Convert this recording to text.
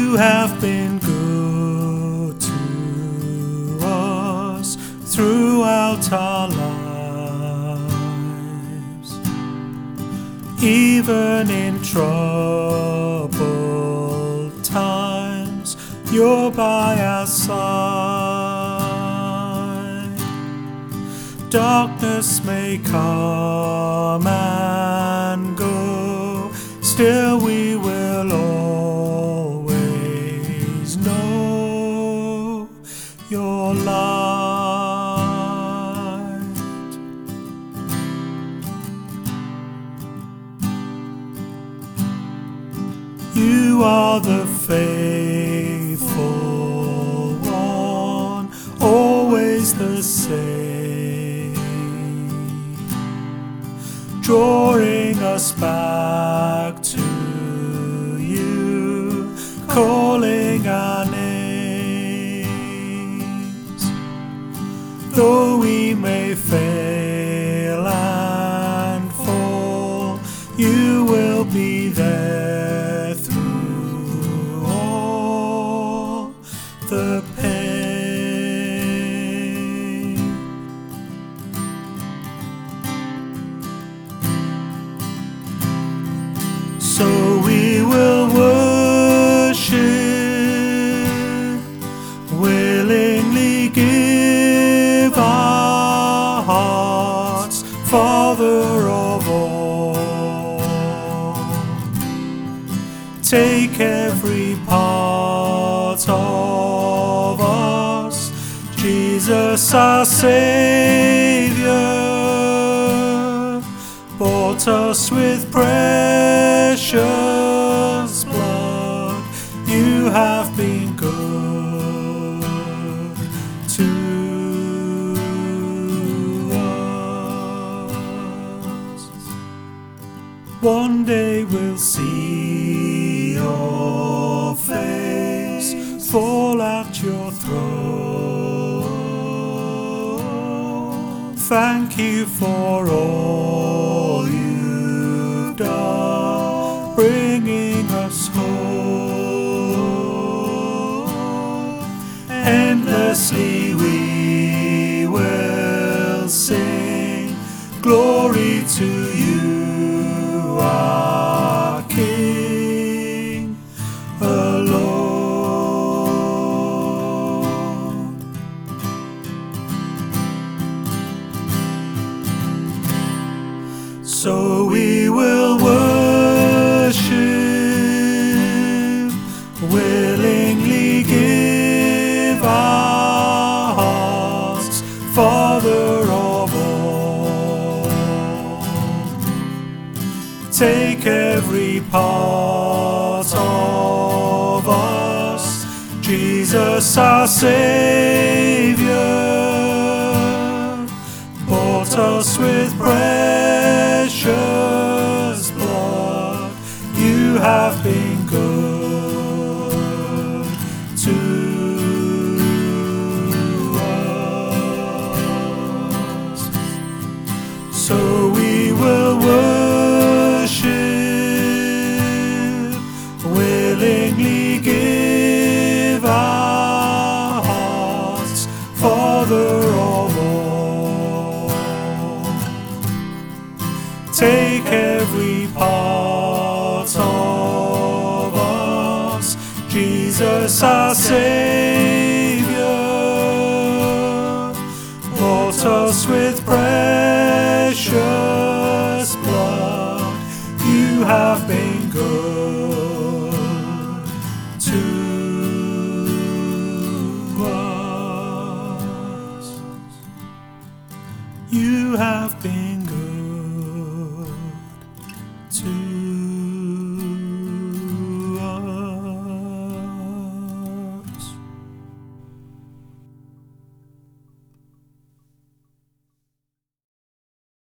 You have been good to us throughout our lives. Even in troubled times, you're by our side. Darkness may come and go, still we will always know your light. You are the faithful one, always the same, drawing us back to you, calling our names. Though we may fail and fall, you will be there through all the pain. So we will worship, willingly give our hearts, Father of all. Take every part of us, Jesus our Savior, bought us with precious blood. You have been good to us. One day we'll see your face, fall at your throne. Thank you for all you've done, bringing us home. Endlessly we will sing glory to you, our King alone. So we will worship, willingly give our hearts, Father of all. Take every part of us, Jesus our Savior, bought us with precious blood. You have been good to us. So we will worship, willingly give our hearts, Father of all. Take every part of us, Jesus our Savior, bought us with prayer.